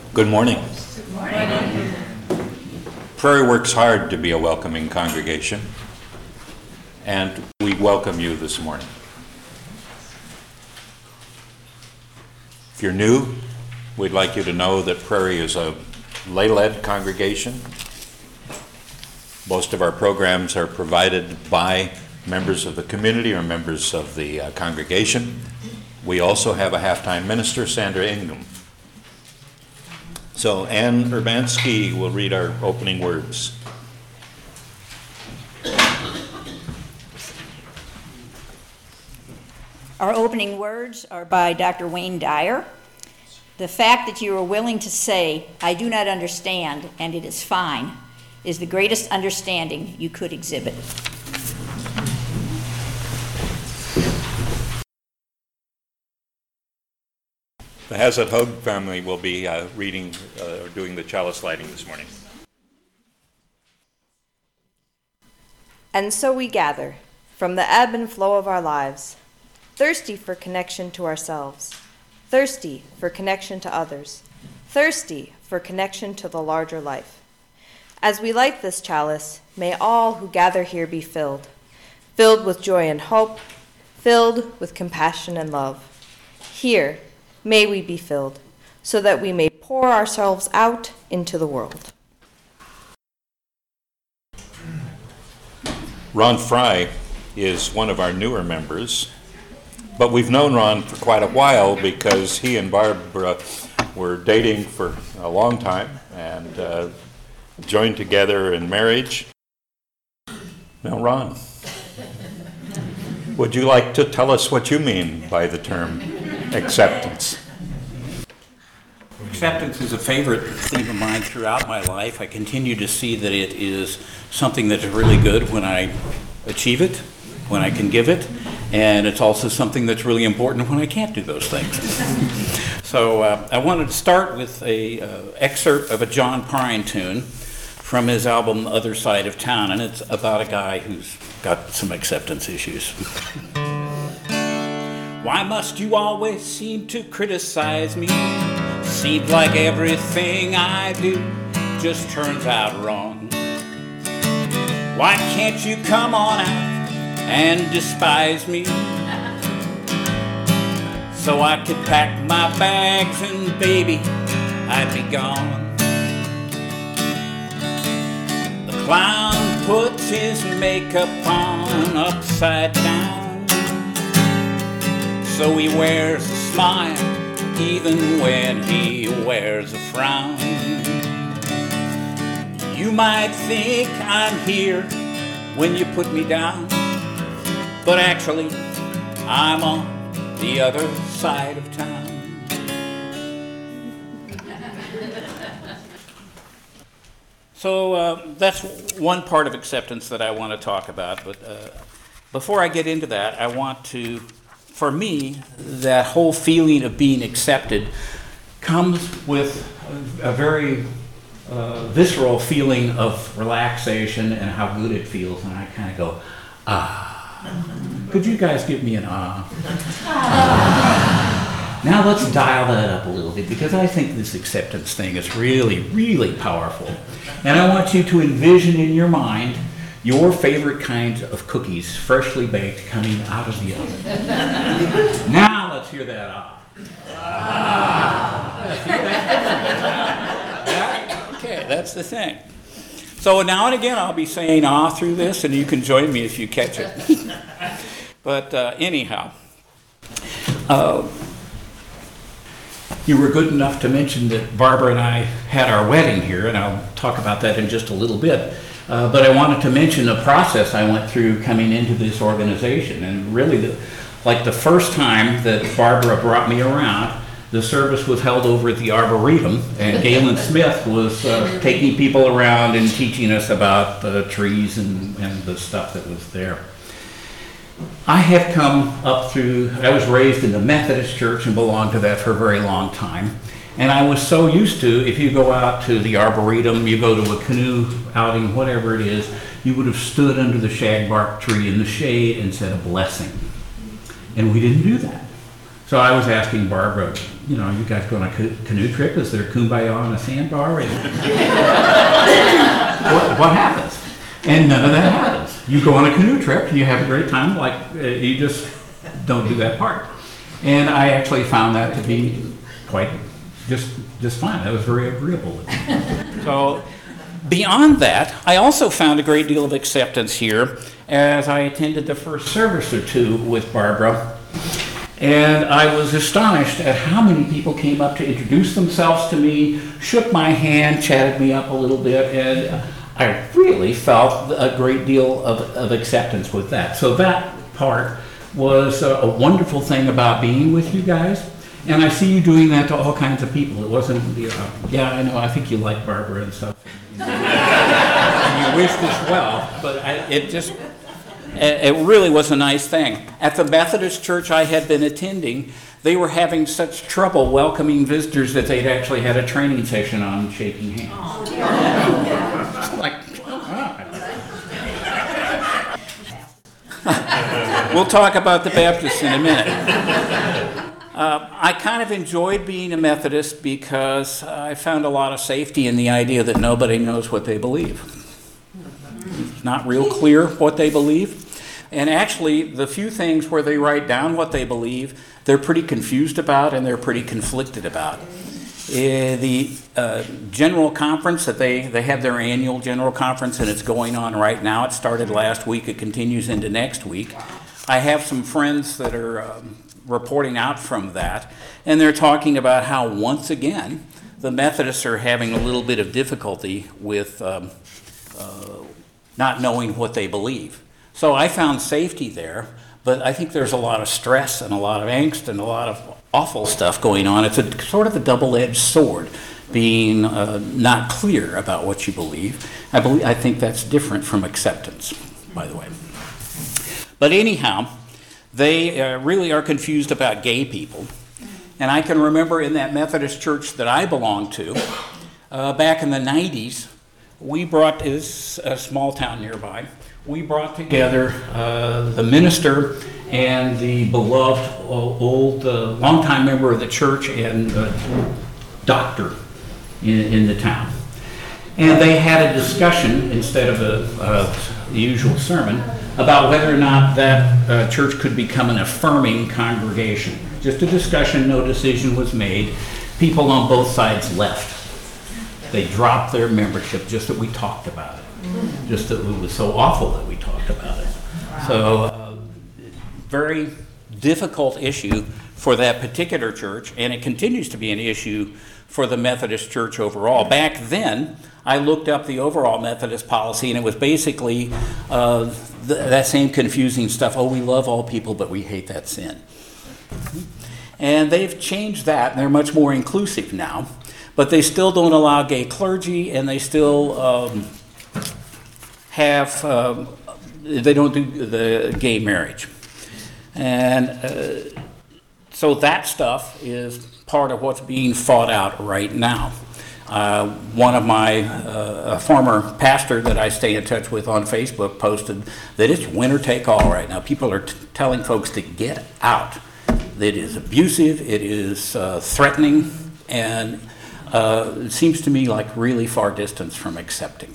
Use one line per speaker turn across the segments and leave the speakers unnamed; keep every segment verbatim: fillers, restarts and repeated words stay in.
Good morning.
Good morning.
Prairie works hard to be a welcoming congregation, and we welcome you this morning. If you're new, we'd like you to know that Prairie is a lay-led congregation. Most of our programs are provided by members of the community or members of the uh, congregation. We also have a half-time minister, Sandra Ingham. So Ann Urbanski will read our opening words.
Our opening words are by Doctor Wayne Dyer. The fact that you are willing to say, "I do not understand, and it is fine," is the greatest understanding you could exhibit.
The Hazard Hogue family will be uh, reading uh, or doing the chalice lighting this morning.
And so we gather from the ebb and flow of our lives, thirsty for connection to ourselves, thirsty for connection to others, thirsty for connection to the larger life. As we light this chalice, may all who gather here be filled, filled with joy and hope, filled with compassion and love. Here, may we be filled, so that we may pour ourselves out into the world.
Ron Fry is one of our newer members, but we've known Ron for quite a while because he and Barbara were dating for a long time and uh, joined together in marriage. Now, Ron, would you like to tell us what you mean by the term acceptance?
Acceptance is a favorite theme of mine throughout my life. I continue to see that it is something that's really good when I achieve it, when I can give it, and it's also something that's really important when I can't do those things. So uh, I wanted to start with a uh, excerpt of a John Prine tune from his album Other Side of Town, and it's about a guy who's got some acceptance issues. Why must you always seem to criticize me? Seems like everything I do just turns out wrong. Why can't you come on out and despise me, so I could pack my bags and baby, I'd be gone. The clown puts his makeup on upside down, so he wears a smile even when he wears a frown. You might think I'm here when you put me down, but actually I'm on the other side of town. So uh, that's one part of acceptance that I want to talk about, but uh, before I get into that, I want to For me, that whole feeling of being accepted comes with a, a very uh, visceral feeling of relaxation and how good it feels, and I kind of go, ah. Could you guys give me an ah? ah? Now let's dial that up a little bit, because I think this acceptance thing is really, really powerful. And I want you to envision in your mind your favorite kinds of cookies, freshly baked, coming out of the oven. Now let's hear that ah. ah. Yeah, okay, that's the thing. So now and again I'll be saying ah through this, and you can join me if you catch it. But uh, anyhow, uh, you were good enough to mention that Barbara and I had our wedding here, and I'll talk about that in just a little bit. Uh, but I wanted to mention the process I went through coming into this organization. And really, the, like the first time that Barbara brought me around, the service was held over at the Arboretum, and Galen Smith was uh, taking people around and teaching us about the trees and, and the stuff that was there. I have come up through, I was raised in the Methodist Church and belonged to that for a very long time. And I was so used to, if you go out to the Arboretum, you go to a canoe outing, whatever it is, you would have stood under the shagbark tree in the shade and said a blessing. And we didn't do that. So I was asking Barbara, you know, you guys go on a ca- canoe trip? Is there kumbaya on a sandbar? And what, what happens? And none of that happens. You go on a canoe trip and you have a great time, like uh, you just don't do that part. And I actually found that to be quite just just fine. That was very agreeable. So beyond that, I also found a great deal of acceptance here as I attended the first service or two with Barbara. And I was astonished at how many people came up to introduce themselves to me, shook my hand, chatted me up a little bit, and I really felt a great deal of, of acceptance with that. So that part was a, a wonderful thing about being with you guys. And I see you doing that to all kinds of people. It wasn't, you know, yeah, I know, I think you like Barbara and stuff. And you wished us well, but I, it just, it really was a nice thing. At the Methodist church I had been attending, they were having such trouble welcoming visitors that they'd actually had a training session on shaking hands. Oh, like, oh. We'll talk about the Baptists in a minute. Uh, I kind of enjoyed being a Methodist because I found a lot of safety in the idea that nobody knows what they believe. It's not real clear what they believe. And actually, the few things where they write down what they believe, they're pretty confused about and they're pretty conflicted about. Uh, the uh, general conference, that they, they have their annual general conference and it's going on right now. It started last week, it continues into next week. I have some friends that are um, reporting out from that, and they're talking about how once again the Methodists are having a little bit of difficulty with um, uh, not knowing what they believe. So I found safety there, but I think there's a lot of stress and a lot of angst and a lot of awful stuff going on. It's a sort of a double-edged sword, being uh, not clear about what you believe. I believe I think that's different from acceptance, by the way. But anyhow, they uh, really are confused about gay people. And I can remember in that Methodist church that I belonged to, uh, back in the nineties, we brought, this a small town nearby, we brought together uh, the minister and the beloved uh, old, uh, longtime member of the church and uh, doctor in, in the town. And they had a discussion instead of a, uh, the usual sermon about whether or not that uh, church could become an affirming congregation. Just a discussion, no decision was made. People on both sides left. They dropped their membership just that we talked about it. Just that it was so awful that we talked about it. So, uh, very difficult issue for that particular church, and it continues to be an issue for the Methodist Church overall. Back then, I looked up the overall Methodist policy, and it was basically uh, th- that same confusing stuff. Oh, we love all people, but we hate that sin. And they've changed that, and they're much more inclusive now. But they still don't allow gay clergy, and they still um, have, um, they don't do the gay marriage. And uh, so that stuff is part of what's being fought out right now. Uh, one of my, uh, a former pastor that I stay in touch with on Facebook posted that it's winner take all right now. People are t- telling folks to get out. It is abusive, it is uh, threatening, and uh, it seems to me like really far distance from accepting.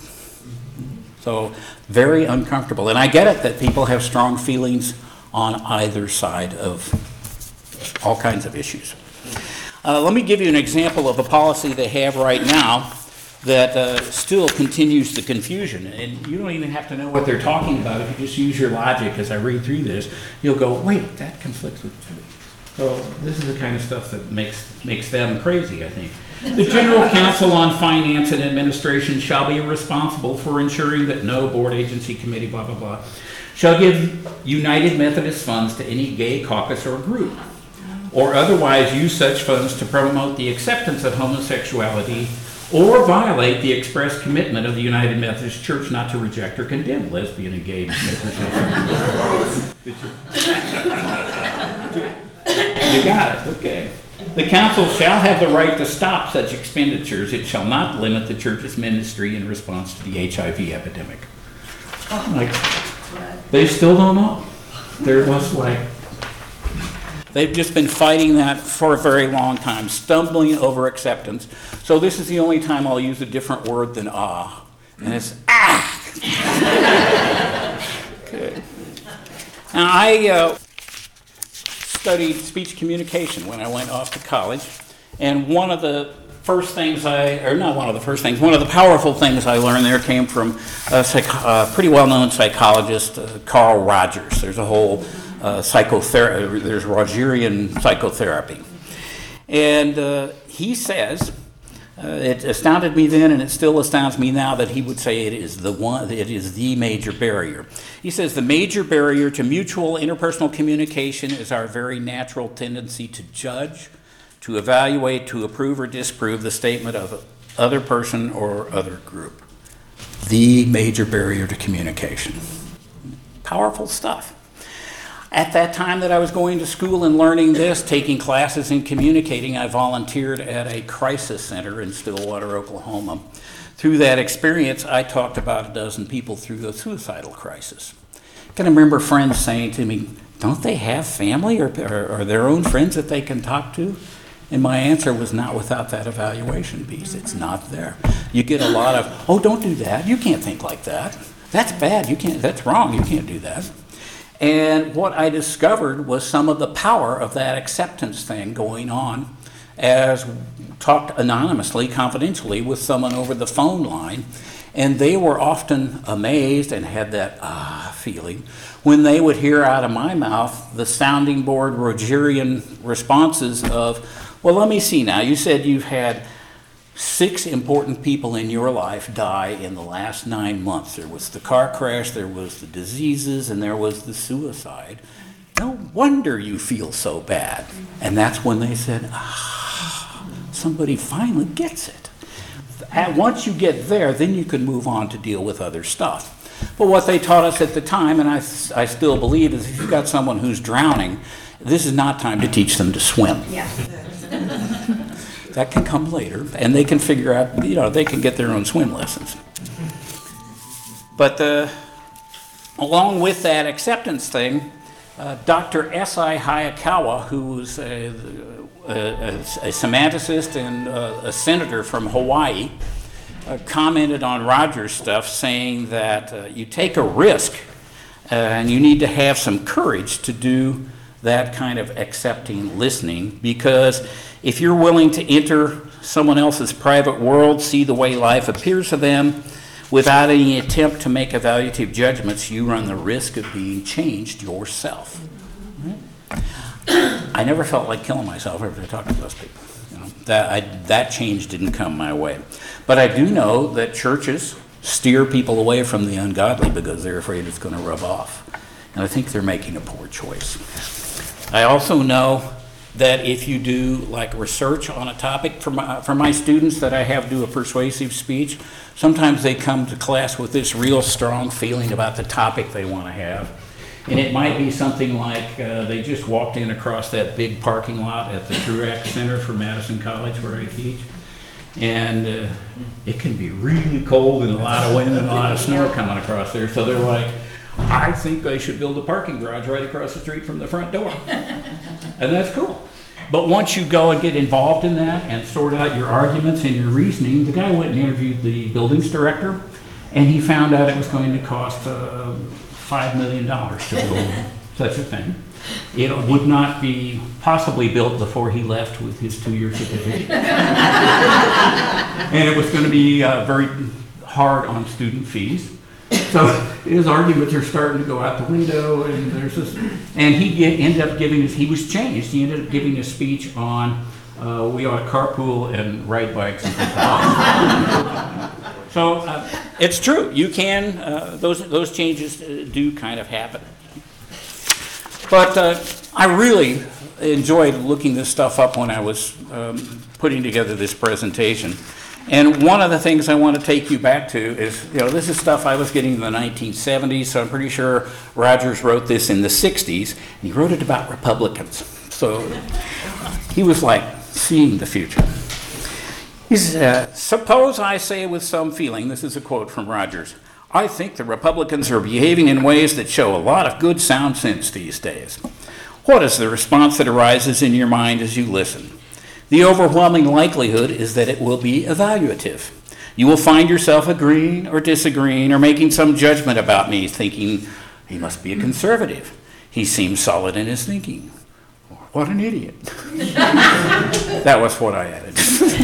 So very uncomfortable. And I get it that people have strong feelings on either side of all kinds of issues. Uh, let me give you an example of a policy they have right now that uh, still continues the confusion. And you don't even have to know what they're talking about. If you just use your logic as I read through this, you'll go, wait, that conflicts with me. So this is the kind of stuff that makes makes them crazy, I think. The General Council on Finance and Administration shall be responsible for ensuring that no board, agency, committee, blah, blah, blah, shall give United Methodist funds to any gay caucus or group, or otherwise use such funds to promote the acceptance of homosexuality or violate the express commitment of the United Methodist Church not to reject or condemn lesbian and gay membership. You got it, okay. The council shall have the right to stop such expenditures. It shall not limit the church's ministry in response to the H I V epidemic. Like, they still don't know. There was like They've just been fighting that for a very long time, stumbling over acceptance. So this is the only time I'll use a different word than ah. And it's ah! Okay. Now, I uh, studied speech communication when I went off to college. And one of the first things I, or not one of the first things, one of the powerful things I learned there came from a psych, uh, pretty well-known psychologist, uh, Carl Rogers. There's a whole uh, psychotherapy, there's Rogerian psychotherapy. And uh, he says, uh, it astounded me then and it still astounds me now that he would say it is the one, it is the major barrier. He says the major barrier to mutual interpersonal communication is our very natural tendency to judge, to evaluate, to approve or disprove the statement of other person or other group. The major barrier to communication. Powerful stuff. At that time that I was going to school and learning this, taking classes in communicating, I volunteered at a crisis center in Stillwater, Oklahoma. Through that experience, I talked about a dozen people through a suicidal crisis. I can remember friends saying to me, don't they have family or, or, or their own friends that they can talk to? And my answer was not without that evaluation piece. It's not there. You get a lot of, oh, don't do that. You can't think like that. That's bad. You can't, that's wrong. You can't do that. And what I discovered was some of the power of that acceptance thing going on as talked anonymously, confidentially with someone over the phone line. And they were often amazed and had that ah feeling when they would hear out of my mouth the sounding board Rogerian responses of, well, let me see now. You said you've had six important people in your life die in the last nine months. There was the car crash, there was the diseases, and there was the suicide. No wonder you feel so bad. And that's when they said, ah, somebody finally gets it. And once you get there, then you can move on to deal with other stuff. But what they taught us at the time, and I, I still believe, is if you've got someone who's drowning, this is not time to teach them to swim.
Yeah.
That can come later, and they can figure out, you know, they can get their own swim lessons. But uh, along with that acceptance thing, uh, Doctor S I Hayakawa, who was a, a, a semanticist and uh, a senator from Hawaii, uh, commented on Rogers' stuff, saying that uh, you take a risk uh, and you need to have some courage to do that kind of accepting listening, because if you're willing to enter someone else's private world, see the way life appears to them, without any attempt to make evaluative judgments, you run the risk of being changed yourself. I never felt like killing myself after I talked to those people. You know, that, I, that change didn't come my way. But I do know that churches steer people away from the ungodly because they're afraid it's going to rub off. And I think they're making a poor choice. I also know that if you do like research on a topic, for my, for my students that I have do a persuasive speech, sometimes they come to class with this real strong feeling about the topic they want to have. And it might be something like uh, they just walked in across that big parking lot at the Truax Center for Madison College where I teach. And uh, it can be really cold and a lot of wind and a lot of snow coming across there. So they're like, I think they should build a parking garage right across the street from the front door. And that's cool. But once you go and get involved in that and sort out your arguments and your reasoning, the guy went and interviewed the buildings director, and he found out it was going to cost uh, five million dollars to build such a thing. It would not be possibly built before he left with his two-year certificate. And it was going to be uh, very hard on student fees. So his arguments are starting to go out the window, and there's this, and he get, ended up giving his, he was changed, he ended up giving a speech on uh, we ought to carpool and ride bikes. And so uh, it's true, you can, uh, those, those changes do kind of happen. But uh, I really enjoyed looking this stuff up when I was um, putting together this presentation. And one of the things I want to take you back to is, you know, this is stuff I was getting in the nineteen seventies, so I'm pretty sure Rogers wrote this in the sixties, and he wrote it about Republicans. So he was like seeing the future. He said, uh, suppose I say with some feeling, this is a quote from Rogers, I think the Republicans are behaving in ways that show a lot of good sound sense these days. What is the response that arises in your mind as you listen? The overwhelming likelihood is that it will be evaluative. You will find yourself agreeing or disagreeing or making some judgment about me, thinking, he must be a conservative. He seems solid in his thinking. What an idiot. That was what I added.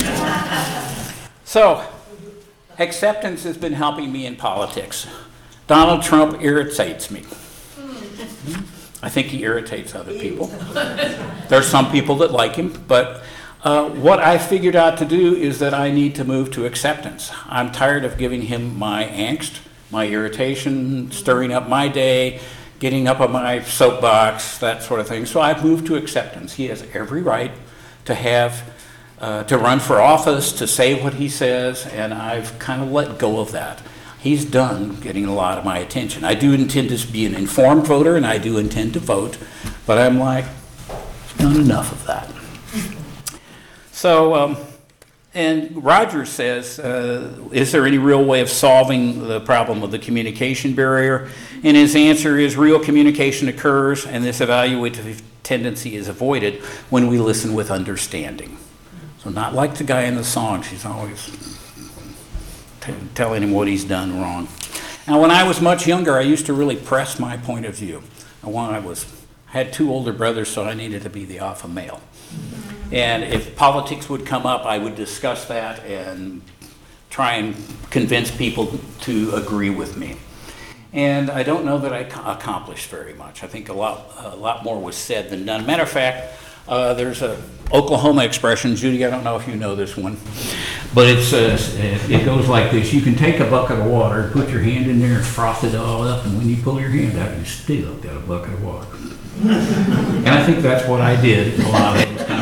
So, acceptance has been helping me in politics. Donald Trump irritates me. I think he irritates other people. There's some people that like him, but uh, what I figured out to do is that I need to move to acceptance. I'm tired of giving him my angst, my irritation, stirring up my day, getting up on my soapbox, that sort of thing. So I've moved to acceptance. He has every right to have, uh, to run for office, to say what he says, and I've kind of let go of that. He's done getting a lot of my attention. I do intend to be an informed voter, and I do intend to vote, but I'm like, not enough of that. So, um, and Roger says, uh, is there any real way of solving the problem of the communication barrier? And his answer is real communication occurs, and this evaluative tendency is avoided when we listen with understanding. So not like the guy in the song, she's always t- telling him what he's done wrong. Now, when I was much younger, I used to really press my point of view. And when I was, I had two older brothers, so I needed to be the alpha male. And if politics would come up, I would discuss that and try and convince people to agree with me. And I don't know that I accomplished very much. I think a lot, a lot more was said than done. Matter of fact, uh, there's a Oklahoma expression, Judy, I don't know if you know this one, but it's, uh, it goes like this. You can take a bucket of water, put your hand in there and froth it all up, and when you pull your hand out, you still got a bucket of water. And I think that's what I did in a lot of those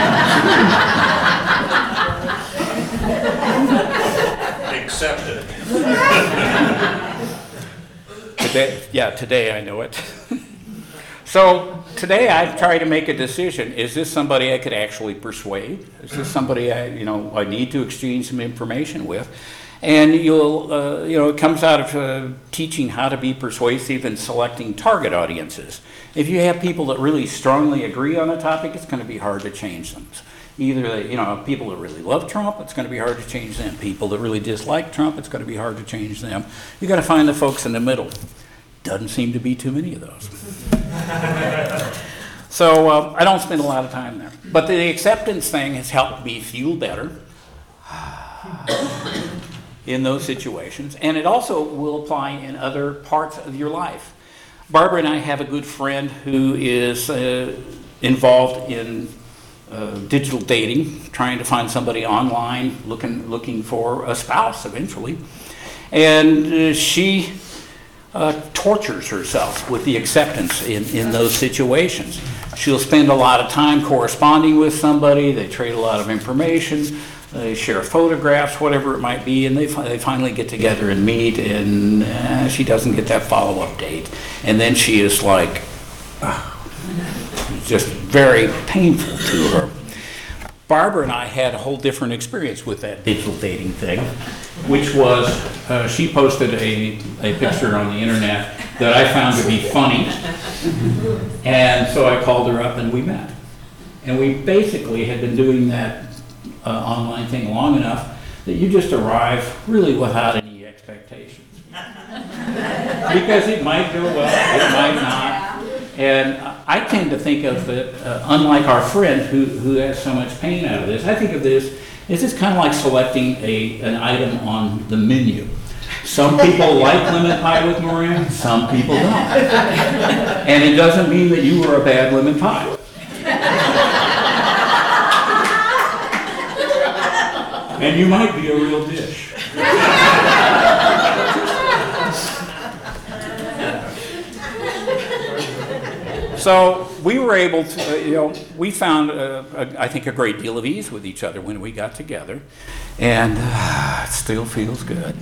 conversations.
Accepted.
Today, yeah, today I know it. So today I try to make a decision. Is this somebody I could actually persuade? Is this somebody I, you know, I need to exchange some information with? And you'll, uh, you know, it comes out of uh, teaching how to be persuasive and selecting target audiences. If you have people that really strongly agree on a topic, it's going to be hard to change them. Either, you know, people that really love Trump, it's going to be hard to change them. People that really dislike Trump, it's going to be hard to change them. You got to find the folks in the middle. Doesn't seem to be too many of those. So uh, I don't spend a lot of time there. But the acceptance thing has helped me feel better in those situations. And it also will apply in other parts of your life. Barbara and I have a good friend who is uh, involved in uh, digital dating, trying to find somebody online, looking, looking for a spouse eventually. And uh, she Uh, tortures herself with the acceptance in, in those situations. She'll spend a lot of time corresponding with somebody, they trade a lot of information, they share photographs, whatever it might be, and they, fi- they finally get together and meet, and uh, she doesn't get that follow-up date. And then she is like, uh, just very painful to her. Barbara and I had a whole different experience with that digital dating thing, which was uh, she posted a, a picture on the internet that I found to be funny, and so I called her up and we met. And we basically had been doing that uh, online thing long enough that you just arrive really without any expectations. Because it might go well, it might not. And I tend to think of it, uh, unlike our friend who, who has so much pain out of this, I think of this as it's kind of like selecting a, an item on the menu. Some people like lemon pie with meringue, some people don't. And it doesn't mean that you were a bad lemon pie. And you might be a real dish. So we were able to, uh, you know, we found, uh, a, I think, a great deal of ease with each other when we got together. And uh, it still feels good.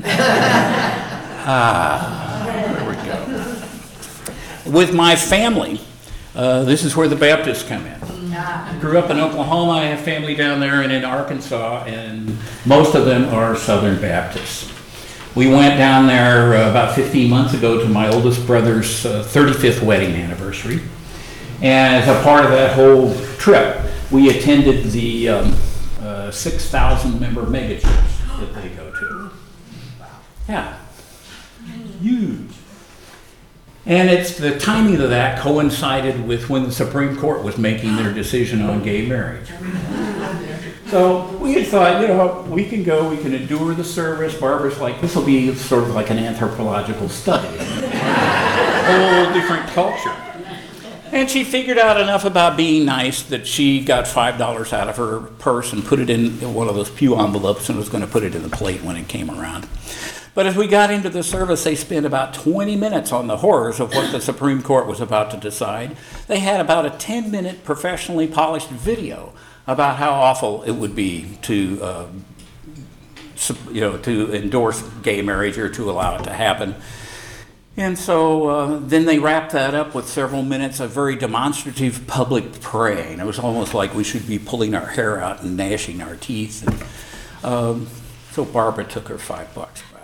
Ah, there we go. With my family, uh, this is where the Baptists come in. I grew up in Oklahoma, I have family down there and in Arkansas, and most of them are Southern Baptists. We went down there uh, about fifteen months ago to my oldest brother's uh, thirty-fifth wedding anniversary. And as a part of that whole trip, we attended the um, uh, six thousand member megachurch that they go to. Yeah, huge. And it's the timing of that coincided with when the Supreme Court was making their decision on gay marriage. So we had thought, you know, we can go, we can endure the service. Barbara's like, this will be sort of like an anthropological study, a whole different culture. And she figured out enough about being nice that she got five dollars out of her purse and put it in one of those pew envelopes and was going to put it in the plate when it came around. But as we got into the service, they spent about twenty minutes on the horrors of what the Supreme Court was about to decide. They had about a ten minute professionally polished video about how awful it would be to, uh, you know, to endorse gay marriage or to allow it to happen. And so uh, then they wrapped that up with several minutes of very demonstrative public praying. It was almost like we should be pulling our hair out and gnashing our teeth. And, um, so Barbara took her five bucks back.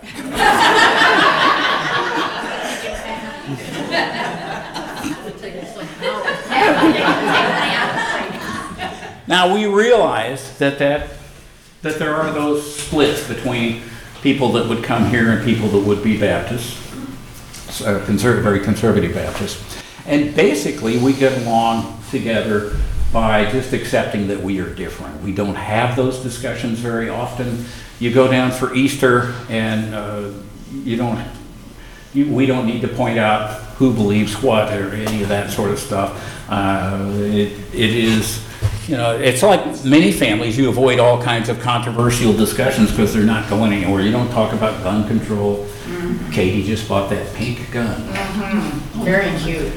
Now we realize that, that that there are those splits between people that would come here and people that would be Baptists, uh, conservative, very conservative Baptists, and basically we get along together by just accepting that we are different. We don't have those discussions very often. You go down for Easter and uh, you don't. You, we don't need to point out who believes what or any of that sort of stuff. Uh, it, it is, you know, it's like many families, you avoid all kinds of controversial discussions because they're not going anywhere. You don't talk about gun control. Mm-hmm. Katie just bought that pink gun.
Mm-hmm. Very cute.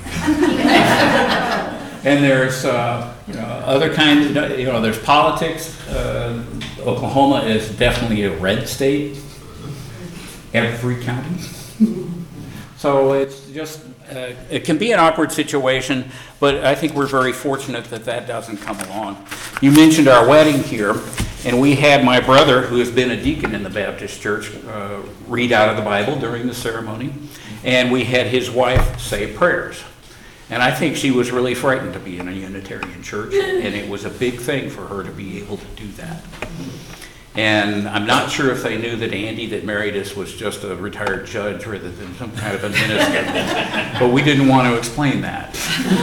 And there's, uh, you know, other kinds of, you know, there's politics. Uh, Oklahoma is definitely a red state. Every county. So it's just, uh, it can be an awkward situation, but I think we're very fortunate that that doesn't come along. You mentioned our wedding here, and we had my brother, who has been a deacon in the Baptist church, uh, read out of the Bible during the ceremony, and we had his wife say prayers. And I think she was really frightened to be in a Unitarian church, and it was a big thing for her to be able to do that. And I'm not sure if they knew that Andy that married us was just a retired judge rather than some kind of a minister. But we didn't want to explain that.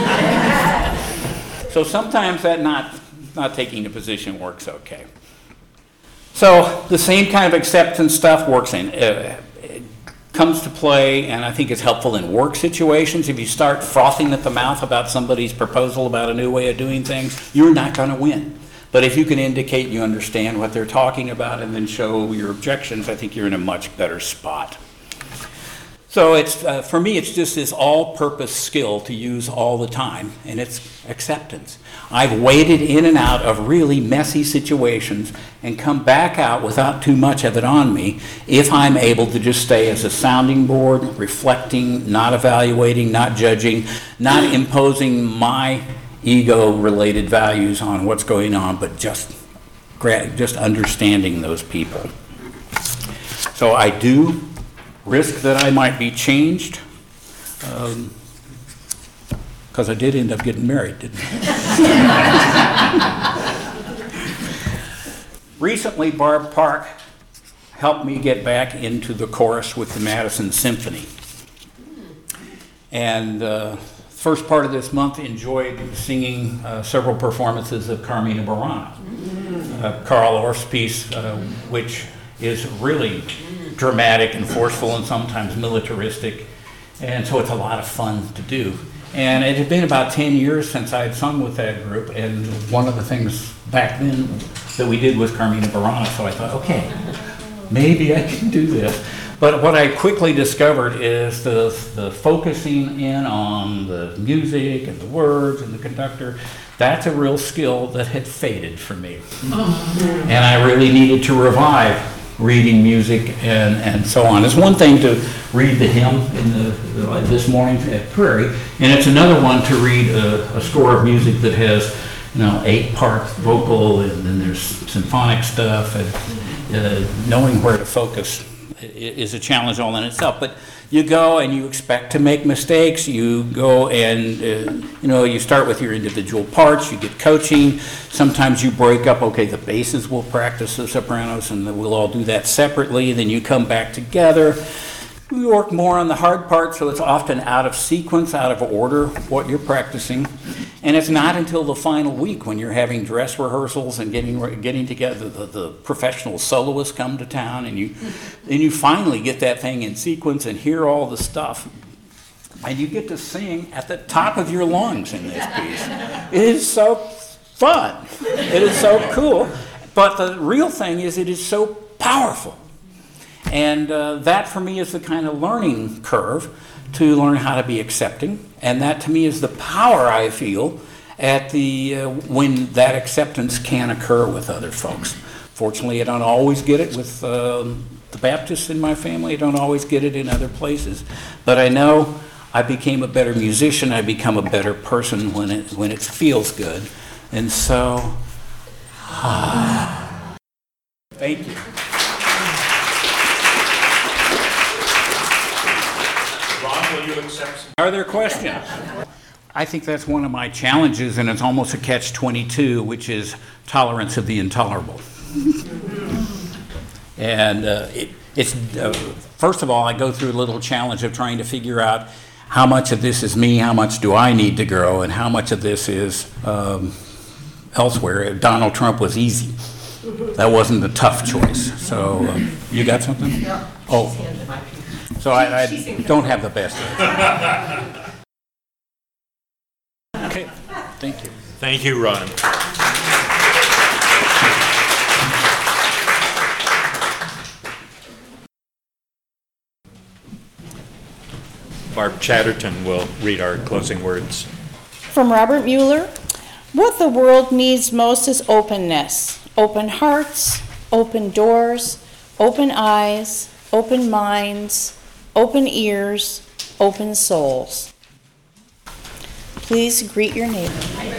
So sometimes that not, not taking a position works okay. So the same kind of acceptance stuff works in, uh, it comes to play, and I think it's helpful in work situations. If you start frothing at the mouth about somebody's proposal about a new way of doing things, you're not going to win. But if you can indicate you understand what they're talking about and then show your objections, I think you're in a much better spot. So it's, uh, for me, it's just this all-purpose skill to use all the time, and it's acceptance. I've waded in and out of really messy situations and come back out without too much of it on me if I'm able to just stay as a sounding board, reflecting, not evaluating, not judging, not imposing my ego-related values on what's going on, but just, just understanding those people. So I do risk that I might be changed, because um, I did end up getting married, didn't I? Recently, Barb Park helped me get back into the chorus with the Madison Symphony. And uh, first part of this month enjoyed singing uh, several performances of Carmina Burana, uh, Carl Orff's piece, uh, which is really dramatic and forceful and sometimes militaristic, and so it's a lot of fun to do. And it had been about ten years since I had sung with that group, and one of the things back then that we did was Carmina Burana, so I thought, okay, maybe I can do this. But what I quickly discovered is the, the focusing in on the music and the words and the conductor, that's a real skill that had faded for me. And I really needed to revive reading music and, and so on. It's one thing to read the hymn in the, the, this morning at Prairie, and it's another one to read a, a score of music that has, you know, eight parts vocal, and then there's symphonic stuff, and uh, knowing where to focus i- is a challenge all in itself. But you go and you expect to make mistakes. You go and, uh, you know, you start with your individual parts, you get coaching. Sometimes you break up, okay, the basses will practice the sopranos and then we'll all do that separately. Then you come back together. We work more on the hard part, so it's often out of sequence, out of order, what you're practicing. And it's not until the final week when you're having dress rehearsals and getting getting together, the, the professional soloists come to town, and you, and you finally get that thing in sequence and hear all the stuff. And you get to sing at the top of your lungs in this piece. It is so fun. It is so cool. But the real thing is it is so powerful. And uh, that for me is the kind of learning curve to learn how to be accepting. And that to me is the power I feel at the uh, when that acceptance can occur with other folks. Fortunately, I don't always get it with um, the Baptists in my family. I don't always get it in other places. But I know I became a better musician. I become a better person when it, when it feels good. And so, ah, thank you. Are there questions? I think that's one of my challenges, and it's almost a catch twenty-two, which is tolerance of the intolerable. And uh, it, it's, uh, first of all, I go through a little challenge of trying to figure out how much of this is me, how much do I need to grow, and how much of this is um, elsewhere. Donald Trump was easy. That wasn't a tough choice. So, uh, you got something? Oh. So I, I don't have the best. Okay, thank you.
Thank you, Ron. Barb Chatterton will read our closing words.
From Robert Mueller, what the world needs most is openness. Open hearts, open doors, open eyes, open minds, open ears, open souls. Please greet your neighbor.